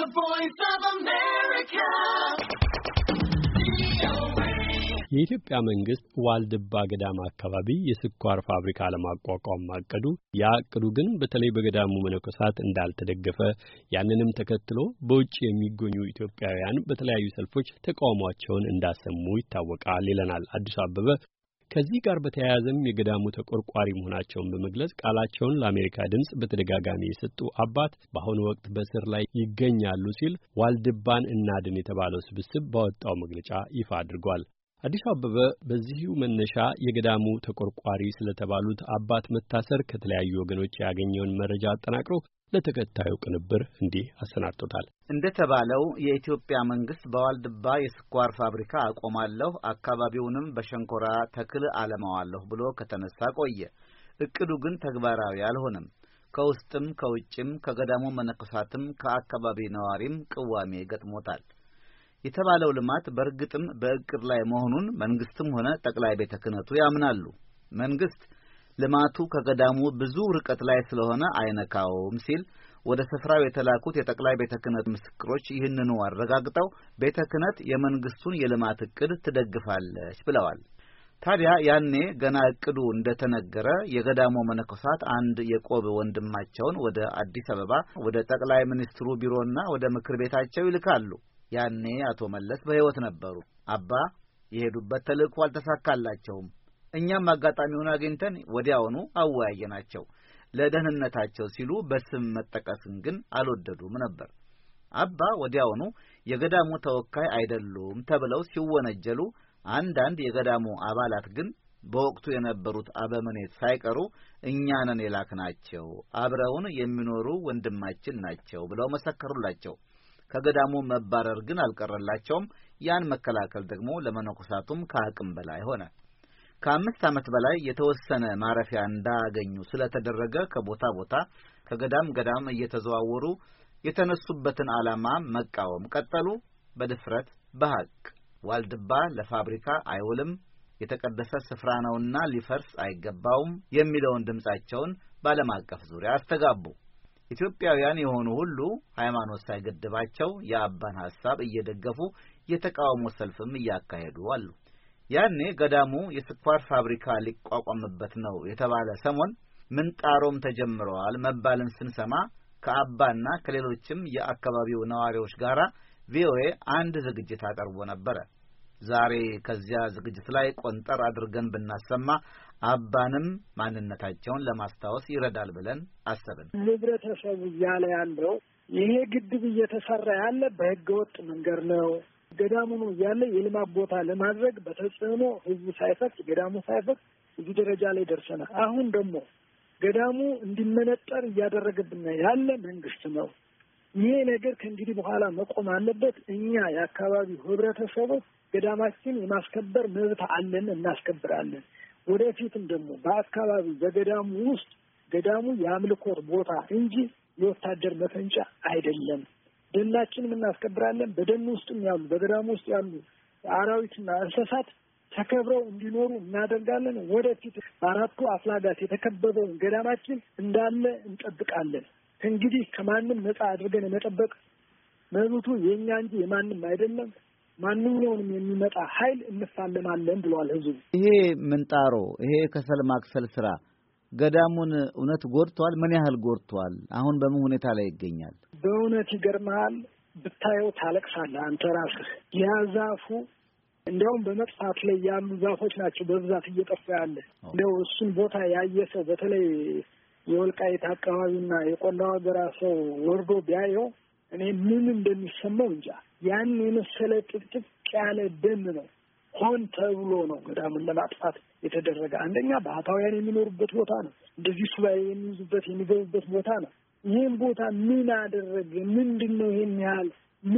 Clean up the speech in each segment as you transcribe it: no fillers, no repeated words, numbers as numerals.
The Voice of America. የኢትዮጵያ መንግስት ዋልድባ ገዳም አካባቢ የስኳር ፋብሪካ ለማቋቋም ማቀዱ ያቀዱ ግን በተለይ በገዳሙ መነኮሳት እንዳልተደገፈ ያንንም ተከትሎ በውጭ የሚገኙ ኢትዮጵያውያን በተለያዩ ሰልፎች ተቃውሟቸውን እንዳሰሙ ይታወቃል ይለናል አዲስ አበበ። ከዚህ ጋር በተያያዘም የገዳሙ ተቆርቋሪ መሆናቸውን በመግለጽ ቃላቸውን ለአሜሪካ ድምጽ በተደጋጋሚ የሰጡ አባት በአሁኑ ወቅት በስር ላይ ይገኛሉ ሲል ዋልድባን እናድን የተባለው ስብስብ ባወጣው መግለጫ ይፋ አድርጓል። አዲስ አበበ በዚሁ መነሻ የገዳሙ ተቆርቋሪ ስለተባሉት አባት መታሰር ከተለያዩ ወገኖች ያገኘውን መረጃ አጠናቅሮ ለተከታዩ ቅንብር እንዲህ አሰናድቶታል። እንደተባለው የኢትዮጵያ መንግስት በዋልድባ የስኳር ፋብሪካ አቆማለሁ፣ አካባቢውንም በሸንኮራ ተክል አለማዋለሁ ብሎ ከተነሳ ቆየ። እቅዱ ግን ተግባራዊ አልሆነም። ከውስጥም ከውጭም ከገዳሙ መነኮሳትም ከአካባቢ ነዋሪም ቅዋሜ ገጥሞታል። የተባለው ልማት በእርግጥም በእቅድ ላይ መሆኑን መንግስትም ሆነ ጠቅላይ ቤተ ክህነቱ ያምናሉ። መንግስት ልማቱ ከገዳሙ ብዙ ርቀት ላይ ስለሆነ አይነካውም ሲል ወደ ስፍራው የተላኩት የጠቅላይ ቤተ ክህነት ምስክሮች ይህንኑ አረጋግጠው ቤተ ክህነት የመንግስቱን የልማት እቅድ ትደግፋለች ብለዋል። ታዲያ ያኔ ገና እቅዱ እንደተነገረ የገዳሙ መነኮሳት አንድ የቆብ ወንድማቸውን ወደ አዲስ አበባ ወደ ጠቅላይ ሚኒስትሩ ቢሮና ወደ ምክር ቤታቸው ይልካሉ። ያኔ አቶ መለስ በሕይወት ነበሩ። አባ የሄዱበት ተልእኮ አልተሳካላቸውም። እኛም አጋጣሚውን አግኝተን ወዲያውኑ አወያየናቸው። ለደህንነታቸው ሲሉ በስም መጠቀስን ግን አልወደዱም ነበር። አባ ወዲያውኑ የገዳሙ ተወካይ አይደሉም ተብለው ሲወነጀሉ፣ አንዳንድ የገዳሙ አባላት ግን በወቅቱ የነበሩት አበምኔት ሳይቀሩ እኛ ነን የላክናቸው፣ አብረውን የሚኖሩ ወንድማችን ናቸው ብለው መሰከሩላቸው። ከገዳሙ መባረር ግን አልቀረላቸውም። ያን መከላከል ደግሞ ለመነኮሳቱም ከአቅም በላይ ሆነ። ከ5 ዓመት በላይ የተወሰነ ማረፊያ እንዳያገኙ ስለተደረገ ከቦታ ቦታ ከገዳም ገዳም እየተዘዋወሩ የተነሱበትን ዓላማ መቃወም ቀጠሉ። በድፍረት በሐቅ ዋልድባ ለፋብሪካ አይውልም፣ የተቀደሰ ስፍራ ነውና ሊፈርስ አይገባውም የሚለውን ድምጻቸውን በዓለም አቀፍ ዙሪያ አስተጋቡ። ኢትዮጵያውያን የሆኑ ሁሉ ሃይማኖት ሳይገድባቸው የአባን ሐሳብ እየደገፉ የተቃውሞ ሰልፍም እያካሄዱ አሉ። ያኔ ገዳሙ የስኳር ፋብሪካ ሊቋቋምበት ነው የተባለ ሰሞን ምንጣሮም ተጀምረዋል መባልን ስንሰማ ከአባና ከሌሎችም የአካባቢው ነዋሪዎች ጋር ቪኦኤ አንድ ዝግጅት አቀርቦ ነበር። ዛሬ ከዚያ ዝግጅት ላይ ቆንጠር አድርገን ብናሰማ አባንም ማንነታቸውን ለማስታወስ ይረዳል ብለን አሰብን። ህብረተሰቡ እያለ ያለው ይሄ ግድብ እየተሰራ ያለ በህገወጥ መንገድ ነው፣ ገዳሙ ነው ያለ የልማት ቦታ ለማድረግ በተጽዕኖ ህዝቡ ሳይፈቅድ ገዳሙ ሳይፈቅድ እዚህ ደረጃ ላይ ደርሰናል። አሁን ደግሞ ገዳሙ እንዲመነጠር እያደረገብን ያለ መንግስት ነው። ይሄ ነገር ከእንግዲህ በኋላ መቆም አለበት። እኛ የአካባቢው ህብረተሰቦች ገዳማችን የማስከበር መብት አለን፣ እናስከብራለን። ወደፊትም ደግሞ በአካባቢው በገዳሙ ውስጥ ገዳሙ የአምልኮት ቦታ እንጂ የወታደር መፈንጫ አይደለም። ደናችንም እናስከብራለን። በደን ውስጥም ያሉ በገዳሙ ውስጥ ያሉ አራዊትና እንስሳት ተከብረው እንዲኖሩ እናደርጋለን። ወደፊት በአራቱ አፍላጋት የተከበበውን ገዳማችን እንዳለ እንጠብቃለን። እንግዲህ ከማንም ነፃ አድርገን የመጠበቅ መብቱ የኛ እንጂ የማንም አይደለም። ማንኛውንም የሚመጣ ኃይል እንፋለማለን ብለዋል ህዝቡ። ይሄ ምንጣሮ ይሄ ከሰል ማክሰል ስራ ገዳሙን እውነት ጎድቷል? ምን ያህል ጎድቷል? አሁን በምን ሁኔታ ላይ ይገኛል? በእውነት ይገርማል። ብታየው ታለቅሳለህ አንተ ራስህ። ያ ዛፉ እንደውም በመጥፋት ላይ ያሉ ዛፎች ናቸው በብዛት እየጠፋ ያለ። እንደው እሱን ቦታ ያየ ሰው በተለይ የወልቃይት አካባቢና የቆላው ሀገራ ሰው ወርዶ ቢያየው እኔ ምን እንደሚሰማው እንጃ። ያን የመሰለ ጥቅጥቅ ያለ ደን ነው። ሆን ተብሎ ነው ገዳሙን ለማጥፋት የተደረገ። አንደኛ ባህታውያን የሚኖሩበት ቦታ ነው። እንደዚህ ሱባኤ የሚይዙበት የሚገቡበት ቦታ ነው። ይህን ቦታ ምን አደረገ? ምንድነው ይሄን ያህል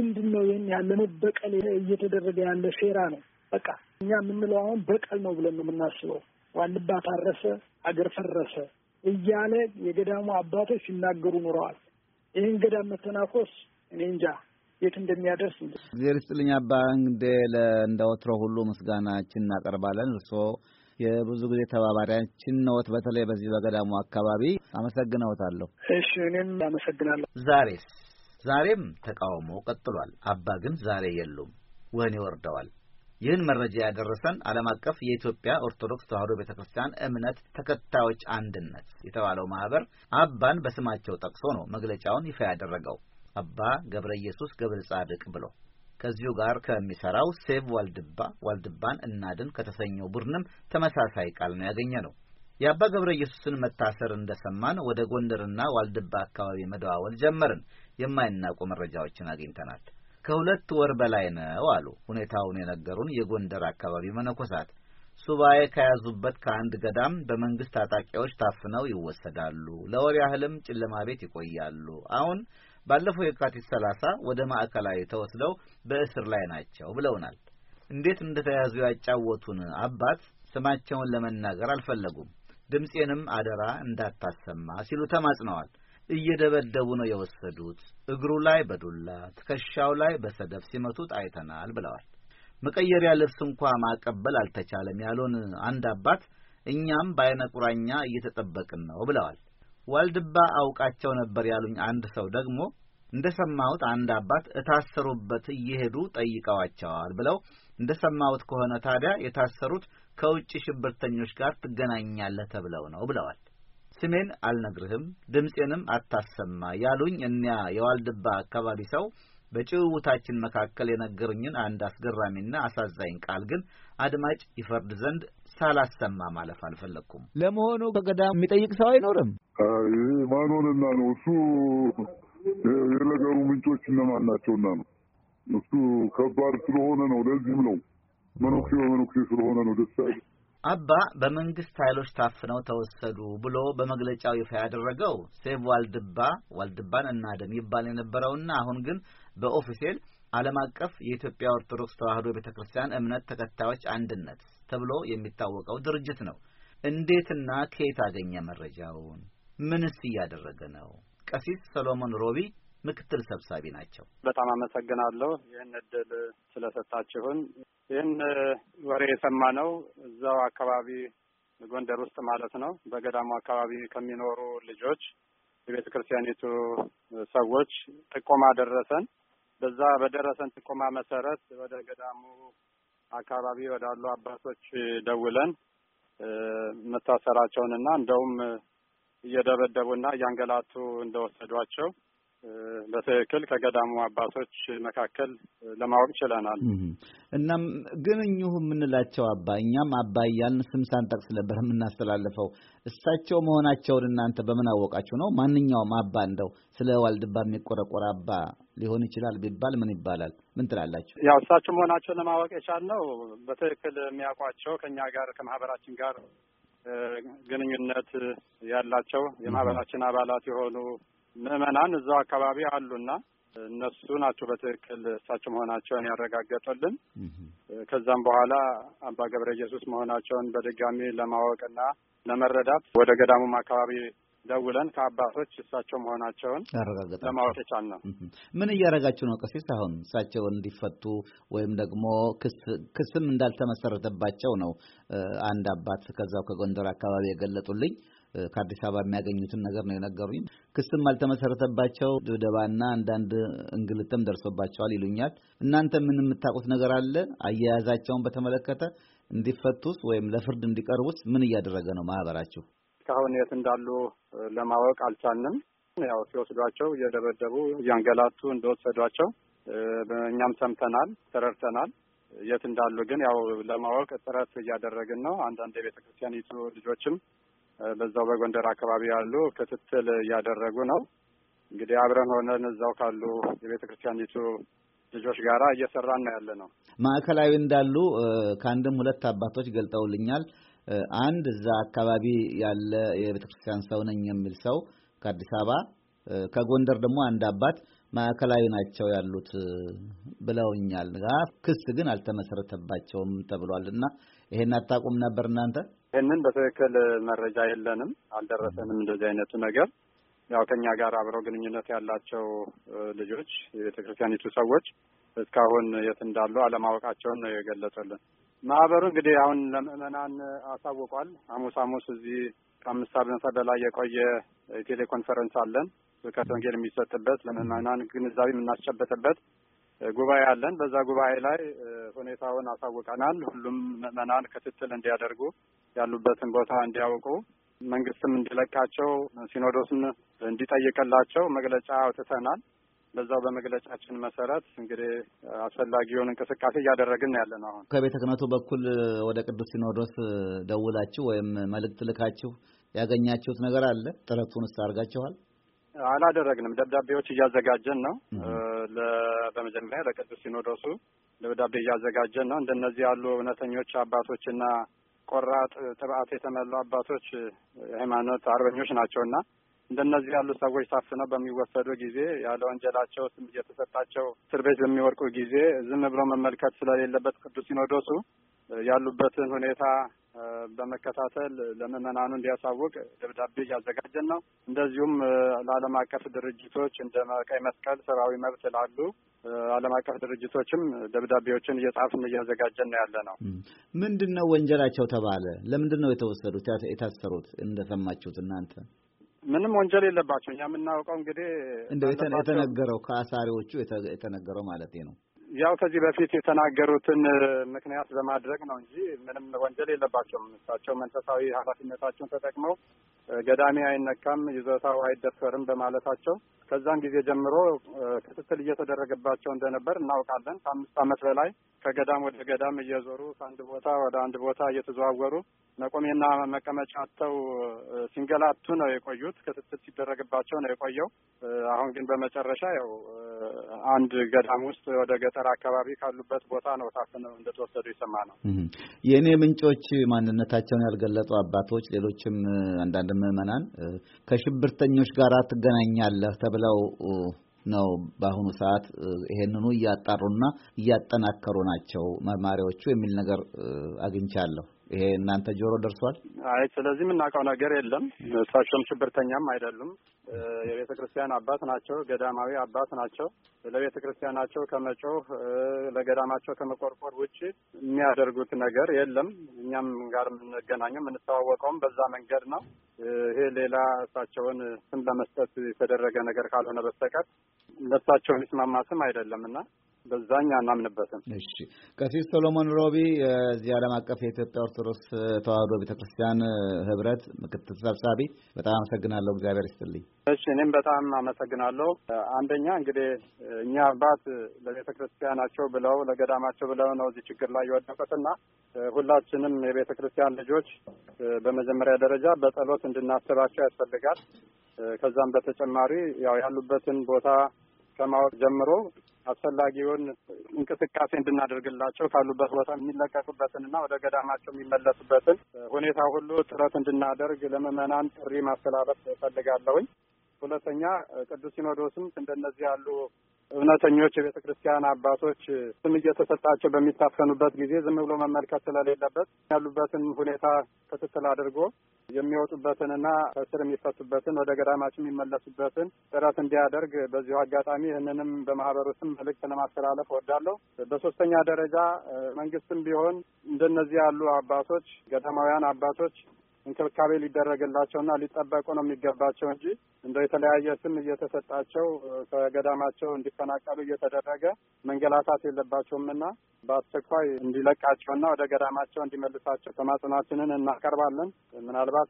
ለመበቀል እየተደረገ ያለ ሴራ ነው። በቃ እኛ የምንለው አሁን በቀል ነው ብለን ነው የምናስበው። ዋልድባ ታረሰ፣ አገር ፈረሰ እያለ የገዳሙ አባቶች ሲናገሩ ኖረዋል። ይህን ገዳም መተናኮስ እኔ እንጃ የት እንደሚያደርስ። እግዚአብሔር ይስጥልኝ አባ። እንግዲህ እንደወትሮ ሁሉ ምስጋናችን እናቀርባለን። እርስዎ የብዙ ጊዜ ተባባሪያችን ነዎት፣ በተለይ በዚህ በገዳሙ አካባቢ አመሰግናዎታለሁ። እሺ እኔም አመሰግናለሁ። ዛሬም ተቃውሞ ቀጥሏል። አባ ግን ዛሬ የሉም፣ ወህኒ ወርደዋል። ይህን መረጃ ያደረሰን ዓለም አቀፍ የኢትዮጵያ ኦርቶዶክስ ተዋሕዶ ቤተክርስቲያን እምነት ተከታዮች አንድነት የተባለው ማህበር አባን በስማቸው ጠቅሶ ነው መግለጫውን ይፋ ያደረገው። አባ ገብረ ኢየሱስ ገብረ ጻድቅ ብሎ ከዚሁ ጋር ከሚሰራው ሴቭ ዋልድባን እናድን ከተሰኘው ቡድንም ተመሳሳይ ቃል ነው ያገኘነው። የአባ ገብረ ኢየሱስን መታሰር እንደሰማን ወደ ጎንደርና ዋልድባ አካባቢ መደዋወል ጀመርን። የማይናቁ መረጃዎችን አግኝተናል። ከ2 ወር በላይ ነው አሉ ሁኔታውን የነገሩን የጎንደር አካባቢ መነኮሳት። ሱባኤ ከያዙበት ከአንድ ገዳም በመንግስት ታጣቂዎች ታፍነው ይወሰዳሉ። ለወር ያህልም ጨለማ ቤት ይቆያሉ። አሁን ባለፈው የካቲት 30 ወደ ማዕከላዊ ተወስደው በእስር ላይ ናቸው ብለውናል። እንዴት እንደተያዙ ያጫወቱን አባት ስማቸውን ለመናገር አልፈለጉም። ድምጼንም አደራ እንዳታሰማ ሲሉ ተማጽነዋል። እየደበደቡ ነው የወሰዱት። እግሩ ላይ በዱላ ትከሻው ላይ በሰደፍ ሲመቱት አይተናል ብለዋል። መቀየሪያ ልብስ እንኳን ማቀበል አልተቻለም ያሉን አንድ አባት እኛም በአይነ ቁራኛ እየተጠበቅን ነው ብለዋል። ዋልድባ አውቃቸው ነበር ያሉኝ አንድ ሰው ደግሞ እንደሰማሁት አንድ አባት እታሰሩበት እየሄዱ ጠይቀዋቸዋል ብለው እንደሰማሁት ከሆነ ታዲያ የታሰሩት ከውጭ ሽብርተኞች ጋር ትገናኛለህ ተብለው ነው ብለዋል። ስሜን አልነግርህም ድምጼንም አታሰማ ያሉኝ እኒያ የዋልድባ አካባቢ ሰው በጭውውታችን መካከል የነገሩኝን አንድ አስገራሚና አሳዛኝ ቃል ግን አድማጭ ይፈርድ ዘንድ ሳላሰማ ማለፍ አልፈለኩም። ለመሆኑ ከገዳም የሚጠይቅ ሰው አይኖርም? ማንሆንና ነው እሱ የነገሩ ምንጮች እነማን ናቸውና ነው እሱ ከባድ ስለሆነ ነው። ለዚህም ነው መነኩሴ ስለሆነ ነው ደስ አይል። አባ በመንግስት ኃይሎች ታፍነው ተወሰዱ ብሎ በመግለጫው ይፋ ያደረገው ሴቭ ዋልድባን እናድን ይባል የነበረውና አሁን ግን በኦፊሴል ዓለም አቀፍ የኢትዮጵያ ኦርቶዶክስ ተዋሕዶ ቤተክርስቲያን እምነት ተከታዮች አንድነት ተብሎ የሚታወቀው ድርጅት ነው። እንዴትና ከየት አገኘ መረጃውን? ምንስ እያደረገ ነው? ቀሲስ ሰሎሞን ሮቢ ምክትል ሰብሳቢ ናቸው። በጣም አመሰግናለሁ ይህን እድል ስለሰጣችሁን። ይህን ወሬ የሰማነው እዛው አካባቢ ጎንደር ውስጥ ማለት ነው በገዳሙ አካባቢ ከሚኖሩ ልጆች የቤተ ክርስቲያኒቱ ሰዎች ጥቆማ ደረሰን። በዛ በደረሰን ጥቆማ መሰረት ወደ ገዳሙ አካባቢ ወዳሉ አባቶች ደውለን መታሰራቸውንና እንደውም እየደበደቡና እያንገላቱ እንደወሰዷቸው በትክክል ከገዳሙ አባቶች መካከል ለማወቅ ችለናል። እናም ግን እኚሁ የምንላቸው አባ እኛም አባ እያልን ስም ሳንጠቅስ ነበር የምናስተላልፈው። እሳቸው መሆናቸውን እናንተ በምን አወቃችሁ ነው? ማንኛውም አባ እንደው ስለ ዋልድባ የሚቆረቆር አባ ሊሆን ይችላል ቢባል ምን ይባላል? ምን ትላላችሁ? ያው እሳቸው መሆናቸውን ለማወቅ የቻልነው በትክክል የሚያውቋቸው ከኛ ጋር ከማህበራችን ጋር ግንኙነት ያላቸው የማህበራችን አባላት የሆኑ ምዕመናን እዛው አካባቢ አሉና እነሱ ናቸው በትክክል እሳቸው መሆናቸውን ያረጋገጡልን። ከዛም በኋላ አባ ገብረ ኢየሱስ መሆናቸውን በድጋሚ ለማወቅና ለመረዳት ወደ ገዳሙም አካባቢ ደውለን ከአባቶች እሳቸው መሆናቸውን ለማወቅ የቻልነው። ምን እያደረጋችሁ ነው ቀሲስ? አሁን እሳቸው እንዲፈቱ ወይም ደግሞ ክስም እንዳልተመሰረተባቸው ነው አንድ አባት ከዛው ከጎንደር አካባቢ የገለጡልኝ። ከአዲስ አበባ የሚያገኙትን ነገር ነው የነገሩኝ። ክስም አልተመሰረተባቸው ድብደባና አንዳንድ እንግልትም ደርሶባቸዋል ይሉኛል። እናንተ ምን የምታውቁት ነገር አለ? አያያዛቸውን በተመለከተ እንዲፈቱስ ወይም ለፍርድ እንዲቀርቡስ ምን እያደረገ ነው ማህበራችሁ? እስካሁን የት እንዳሉ ለማወቅ አልቻልንም። ያው ሲወስዷቸው እየደበደቡ እያንገላቱ እንደወሰዷቸው እኛም ሰምተናል፣ ተረድተናል። የት እንዳሉ ግን ያው ለማወቅ ጥረት እያደረግን ነው። አንዳንድ የቤተ ክርስቲያኒቱ ልጆችም በዛው በጎንደር አካባቢ ያሉ ክትትል እያደረጉ ነው። እንግዲህ አብረን ሆነን እዛው ካሉ የቤተ ክርስቲያኒቱ ልጆች ጋራ እየሰራን ነው ያለ ነው። ማዕከላዊ እንዳሉ ከአንድም ሁለት አባቶች ገልጠውልኛል። አንድ እዛ አካባቢ ያለ የቤተ ክርስቲያን ሰው ነኝ የሚል ሰው ከአዲስ አበባ፣ ከጎንደር ደግሞ አንድ አባት ማዕከላዊ ናቸው ያሉት ብለውኛል። ክስ ግን አልተመሰረተባቸውም ተብሏልና ይሄን አታውቁም ነበር እናንተ? ይሄንን በትክክል መረጃ የለንም፣ አልደረሰንም እንደዚህ አይነቱ ነገር። ያው ከኛ ጋር አብረው ግንኙነት ያላቸው ልጆች የቤተ ክርስቲያኒቱ ሰዎች እስካሁን የት እንዳሉ አለማወቃቸውን ነው የገለጹልን። ማህበሩ እንግዲህ አሁን ለምዕመናን አሳውቋል። ሐሙስ እዚህ ከ5 ዓመት በላይ የቆየ ቴሌኮንፈረንስ አለን። ስብከተ ወንጌል የሚሰጥበት ለምዕመናን ግንዛቤ የምናስጨበጥበት ጉባኤ አለን። በዛ ጉባኤ ላይ ሁኔታውን አሳውቀናል። ሁሉም ምዕመናን ክትትል እንዲያደርጉ ያሉበትን ቦታ እንዲያውቁ መንግስትም እንዲለቃቸው ሲኖዶስም እንዲጠይቅላቸው መግለጫ አውጥተናል። በዛው በመግለጫችን መሰረት እንግዲህ አስፈላጊውን እንቅስቃሴ እያደረግን ያለን። አሁን ከቤተ ክህነቱ በኩል ወደ ቅዱስ ሲኖዶስ ደውላችሁ ወይም መልእክት ልካችሁ ያገኛችሁት ነገር አለ? ጥረቱንስ አድርጋችኋል? አላደረግንም። ደብዳቤዎች እያዘጋጀን ነው። በመጀመሪያ ለቅዱስ ሲኖዶሱ ደብዳቤ እያዘጋጀን ነው። እንደነዚህ ያሉ እውነተኞች አባቶችና ቆራጥ ጥብዓት የተመሉ አባቶች የሃይማኖት አርበኞች ናቸውና እንደነዚህ ያሉ ሰዎች ታፍነው በሚወሰዱ ጊዜ ያለ ወንጀላቸው ስም እየተሰጣቸው እስር ቤት በሚወርቁ ጊዜ ዝም ብሎ መመልከት ስለሌለበት ቅዱስ ሲኖዶሱ ያሉበትን ሁኔታ በመከታተል ለምዕመናኑ እንዲያሳውቅ ደብዳቤ እያዘጋጀን ነው። እንደዚሁም ለዓለም አቀፍ ድርጅቶች እንደ ቀይ መስቀል፣ ሰብአዊ መብት ላሉ ዓለም አቀፍ ድርጅቶችም ደብዳቤዎችን እየጻፍን እያዘጋጀን ነው ያለ ነው። ምንድነው ወንጀላቸው ተባለ? ለምንድነው የተወሰዱት የታሰሩት? እንደሰማችሁት እናንተ ምንም ወንጀል የለባቸው። እኛ የምናውቀው እንግዲህ እንደው የተነገረው ከአሳሪዎቹ የተነገረው ማለት ነው ያው ከዚህ በፊት የተናገሩትን ምክንያት በማድረግ ነው እንጂ ምንም ወንጀል የለባቸውም። እሳቸው መንፈሳዊ ኃላፊነታቸውን ተጠቅመው ገዳሜ አይነካም፣ ይዞታው አይደፈርም በማለታቸው ከዛን ጊዜ ጀምሮ ክትትል እየተደረገባቸው እንደነበር እናውቃለን። ከ5 ዓመት በላይ ከገዳም ወደ ገዳም እየዞሩ ከአንድ ቦታ ወደ አንድ ቦታ እየተዘዋወሩ መቆሚያና መቀመጫ አጥተው ሲንገላቱ ነው የቆዩት። ክትትል ሲደረግባቸው ነው የቆየው። አሁን ግን በመጨረሻ ያው አንድ ገዳም ውስጥ ወደ ገጠር አካባቢ ካሉበት ቦታ ነው ታፍነው እንደተወሰዱ ይሰማ ነው። የኔ ምንጮች ማንነታቸውን ያልገለጹ አባቶች፣ ሌሎችም አንዳንድ ምዕመናን ከሽብርተኞች ጋር ትገናኛለህ ተብለው ነው በአሁኑ ሰዓት ይሄንኑ እያጣሩና እያጠናከሩ ናቸው መርማሪዎቹ የሚል ነገር አግኝቻለሁ። ይሄ እናንተ ጆሮ ደርሷል? አይ ስለዚህ የምናውቀው ነገር የለም። እሳቸውም ሽብርተኛም አይደሉም። የቤተ ክርስቲያን አባት ናቸው። ገዳማዊ አባት ናቸው። ለቤተ ክርስቲያናቸው ከመጮህ ለገዳማቸው ከመቆርቆር ውጪ የሚያደርጉት ነገር የለም። እኛም ጋር የምንገናኘው የምንተዋወቀውም በዛ መንገድ ነው። ይሄ ሌላ እሳቸውን ስም ለመስጠት የተደረገ ነገር ካልሆነ በስተቀር ለእሳቸው የሚስማማ ስም አይደለምና በዛኛ እናምንበትም። እሺ፣ ቀሲስ ሶሎሞን ሮቢ የዚህ ዓለም አቀፍ የኢትዮጵያ ኦርቶዶክስ ተዋሕዶ ቤተክርስቲያን ህብረት ምክትል ሰብሳቢ፣ በጣም አመሰግናለሁ። እግዚአብሔር ይስጥልኝ። እሺ፣ እኔም በጣም አመሰግናለሁ። አንደኛ እንግዲህ እኛ አባት ለቤተ ክርስቲያናቸው ብለው ለገዳማቸው ብለው ነው እዚህ ችግር ላይ የወደቁትና ሁላችንም የቤተ ክርስቲያን ልጆች በመጀመሪያ ደረጃ በጸሎት እንድናስባቸው ያስፈልጋል። ከዛም በተጨማሪ ያው ያሉበትን ቦታ ከማወቅ ጀምሮ አስፈላጊውን እንቅስቃሴ እንድናደርግላቸው ካሉበት ቦታ የሚለቀቁበትንና ወደ ገዳማቸው የሚመለሱበትን ሁኔታ ሁሉ ጥረት እንድናደርግ ለምዕመናን ጥሪ ማስተላለፍ እፈልጋለሁኝ። ሁለተኛ ቅዱስ ሲኖዶስም እንደነዚህ ያሉ እውነተኞች የቤተ ክርስቲያን አባቶች ስም እየተሰጣቸው በሚታፈኑበት ጊዜ ዝም ብሎ መመልከት ስለሌለበት ያሉበትን ሁኔታ ክትትል አድርጎ የሚወጡበትንና ከስር የሚፈቱበትን ወደ ገዳማቸው የሚመለሱበትን ጥረት እንዲያደርግ በዚሁ አጋጣሚ ይህንንም በማህበሩ ስም መልእክት ለማስተላለፍ እወዳለሁ። በሶስተኛ ደረጃ መንግስትም ቢሆን እንደነዚህ ያሉ አባቶች ገዳማውያን አባቶች እንክብካቤ ሊደረግላቸውና ሊጠበቁ ነው የሚገባቸው እንጂ እንደው የተለያየ ስም እየተሰጣቸው ከገዳማቸው እንዲፈናቀሉ እየተደረገ መንገላታት የለባቸውምና በአስቸኳይ እንዲለቃቸውና ወደ ገዳማቸው እንዲመልሳቸው ተማጽናችንን እናቀርባለን። ምናልባት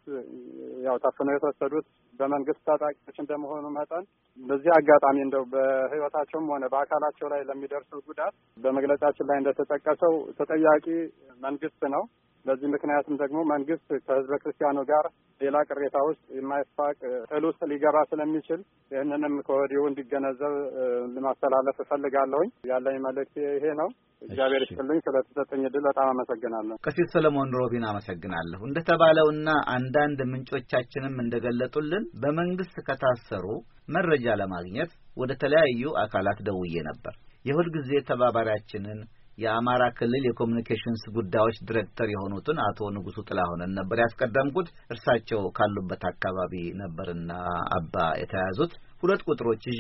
ያው ታፍነው የተወሰዱት በመንግስት ታጣቂዎች እንደመሆኑ መጠን በዚህ አጋጣሚ እንደው በሕይወታቸውም ሆነ በአካላቸው ላይ ለሚደርሱ ጉዳት በመግለጫችን ላይ እንደተጠቀሰው ተጠያቂ መንግስት ነው። በዚህ ምክንያትም ደግሞ መንግስት ከህዝበ ክርስቲያኑ ጋር ሌላ ቅሬታ ውስጥ የማይፋቅ ጥል ውስጥ ሊገባ ስለሚችል ይህንንም ከወዲሁ እንዲገነዘብ ለማስተላለፍ እፈልጋለሁኝ። ያለኝ መልእክት ይሄ ነው። እግዚአብሔር ይስጥልኝ። ስለተሰጠኝ ዕድል በጣም አመሰግናለሁ። ቀሲስ ሰለሞን ሮቢን አመሰግናለሁ። እንደተባለውና አንዳንድ ምንጮቻችንም እንደገለጡልን በመንግስት ከታሰሩ መረጃ ለማግኘት ወደ ተለያዩ አካላት ደውዬ ነበር። የሁል ጊዜ ተባባሪያችንን የአማራ ክልል የኮሙኒኬሽንስ ጉዳዮች ዲሬክተር የሆኑትን አቶ ንጉሱ ጥላሁንን ነበር ያስቀደምኩት። እርሳቸው ካሉበት አካባቢ ነበርና አባ የተያዙት። 2 ቁጥሮች ይዤ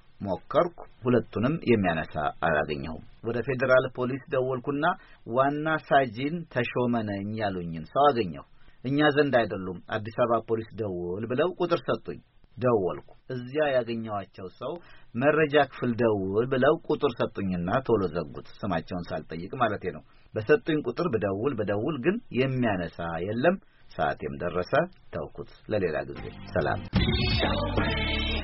ሞከርኩ። ሁለቱንም የሚያነሳ አላገኘሁም። ወደ ፌዴራል ፖሊስ ደወልኩና ዋና ሳጅን ተሾመ ነኝ ያሉኝን ሰው አገኘሁ። እኛ ዘንድ አይደሉም፣ አዲስ አበባ ፖሊስ ደውል ብለው ቁጥር ሰጡኝ። ደወልኩ። እዚያ ያገኘዋቸው ሰው መረጃ ክፍል ደውል ብለው ቁጥር ሰጡኝና ቶሎ ዘጉት። ስማቸውን ሳልጠይቅ ማለቴ ነው። በሰጡኝ ቁጥር በደውል ግን የሚያነሳ የለም። ሰዓቴም ደረሰ። ተውኩት። ለሌላ ጊዜ ሰላም።